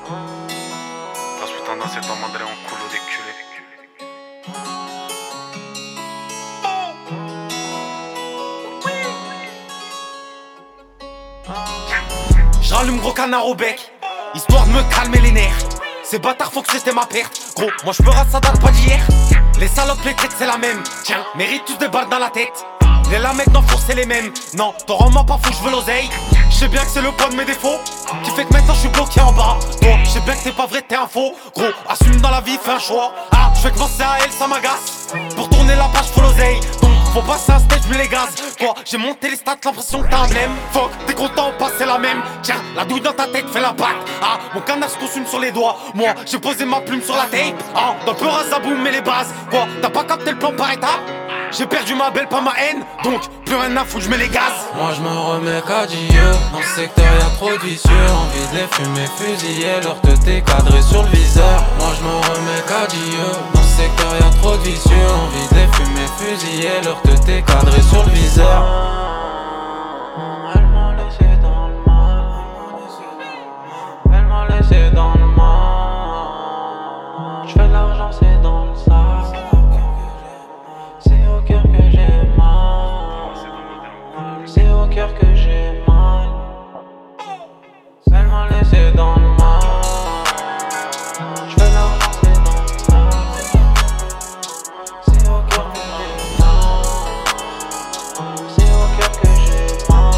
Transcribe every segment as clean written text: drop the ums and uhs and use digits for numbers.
La puttana c'est en mandré en culo des culés. J'rallume gros canard au bec, histoire de me calmer les nerfs. Ces bâtards faut que c'était ma perte. Gros, moi j'peux rate ça date pas d'hier. Les salopes, les traites c'est la même. Tiens, mérite tous des balles dans la tête. Les lamettes d'enfour c'est les mêmes. Non, t'en rends pas fou, j'veux l'oseille. J'sais bien que c'est le poids de mes défauts qui fait que maintenant j'suis bloqué en bas. Toi, j'sais bien que t'es pas vrai, t'es un faux. Gros, assume dans la vie, fais un choix. Ah, j'fais que penser à elle, ça m'agace. Pour tourner la page, faut l'oseille. Donc, faut passer un stage, mais les gaz. Quoi, j'ai monté les stats, l'impression que t'as un blême. Fuck, t'es content, passer la même. Tiens, la douille dans ta tête fait la batte. Ah, mon canard se consume sur les doigts. Moi, j'ai posé ma plume sur la tape. Ah, dans le peur à Zaboum, mais les bases. Quoi, t'as pas capté le plan par étape? J'ai perdu ma belle, pas ma haine. Donc, plus rien à foutre, j'mets les gaz. Moi je me remets qu'à Dieu. Dans ce secteur y'a trop de vicieux. Envie de les fumer, fusiller, leur teuté cadré sur le viseur. Moi je me remets qu'à Dieu. Dans ce secteur y'a trop de vicieux. Envie de les fumer, fusiller, leur teuté cadré sur le viseur. Elle m'a laissé dans le mal. Elle m'a laissé dans le mal. J'fais de l'argent, c'est dans le sac. C'est au cœur que j'ai mal. C'est au cœur que j'ai mal. Elle m'a laissé dans le mal. J'fais de l'argent, c'est dans le sac. C'est au cœur que j'ai mal. C'est au cœur que j'ai mal.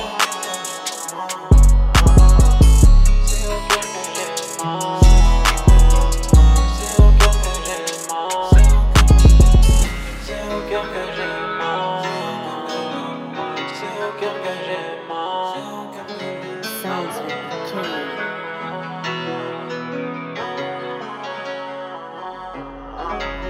C'est au cœur que j'ai mal. C'est au cœur que j'ai mal. C'est au cœur que j'ai mal. C'est au cœur que j'ai mal. Sounds like a killer.